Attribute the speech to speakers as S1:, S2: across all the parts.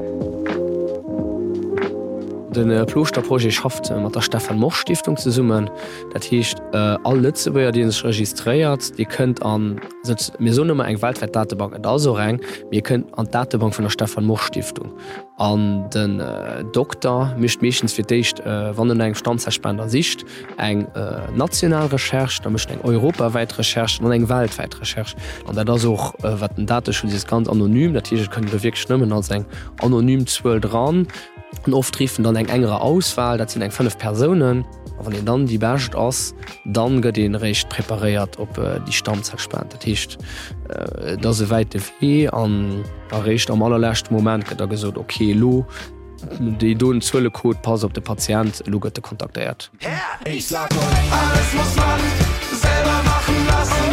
S1: Den Klosterprojekt schafft mat der Stefan Moch Stiftung ze summen. Dat hicht all Lützebuer, die sich registriert, die könnt an mir so eng weltweit Datenbank da so reg, mir könnt an Datenbank von der Stefan Moch Stiftung. An den Doktor mischt méchens fir dichicht wann eng Stammzellspender sicht eng nationalrecherch, da mischt eng europaweit Recherch an eng weltweit Recherch. An der das auch wat den Datenschutz ist ganz anonym, dat können wir wirklich schnimmen als eng anonym 12 dran. Und oft triefen dann eng engere Auswahl, dat sind eng 5 Personen, wann den dann die bercht ass, dann gëtt den recht prepariert op die Stammzellspende hicht. Da se weite wie an errecht am allerlächt Moment gët er gesot okay lo, Di do den Zëllecode pass op de Patient lo gëtt kontaktiert.
S2: Ich sag euch, alles muss man selber machen lassen.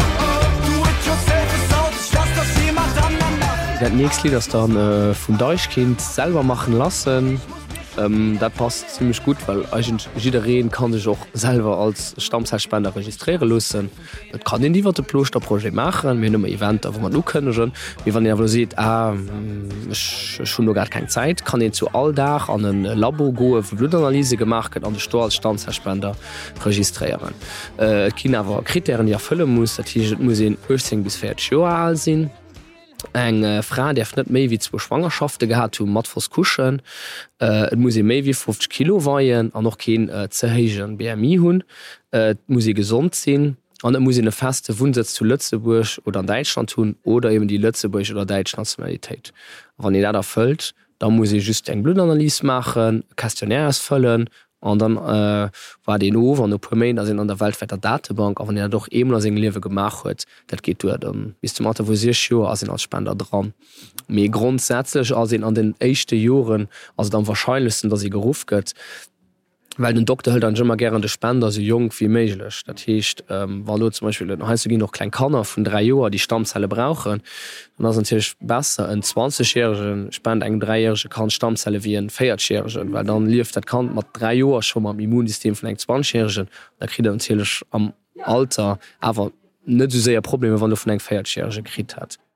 S1: Dat nächst Lied das dann vum Deichkind selber machen lassen. Dat passt ziemlich gut, weil jiin kann sich auch selber als Stammzellspender registrieren lassen. Dat kann den diewer de Klosterprojekt machen, mir Event, wo man nu könne schon. Wie wann ihr seht schon noch gar keine Zeit, kann den zu alldach an ein Labo go Blutanalyse gemacht an den Sto als Stammzellspender registrieren. Kinder aber Kriterien ja füllen muss, dat muss 18 bis 40 Jahre alt sein. Eng Fra der net méi wie 2 Schwangerschafte gehabt mat vors kuschen muss méi wie 50 Kilo weien an noch kein zerhegen BMI hunn muss gesund sinn an muss eine feste Wohnsitz zu Lützeburg oder an Deutschland tun oder eben die Lützeburg oder Deutsch Nationalität. Wann ihr da erfüllt, dann muss ich just eng Blutanalyse machen, Questionnaires füllen. Und dann war den Over an Domain as an der weltweiter Datenbank, aber er doch eben seg Liwe gemacht huet, dat geht dann bis zum Mat wo as als Spender dran. Me grundsätzlich as an den echte Joren as dann wahrscheinlichsten, dass sie geruf gëtt, weil den Doktor hält dann immer gerne de Spender so jung wie méiglech. Dat hecht war zum Beispiel he noch klein Kanner vun 3 Joer die Stammzelle brauchen, dann as natürlich besser en 20-jährigen spend eng 3-jährige kann Stammzelle wie en 4-jährigen, weil dann lief dat kann mat 3 Joer schon am Immunsystem vun eng 20-jährigen, da krit er natürlich am Alter aber net so sehr Probleme, wann du vun eng 4-jährige krit hat.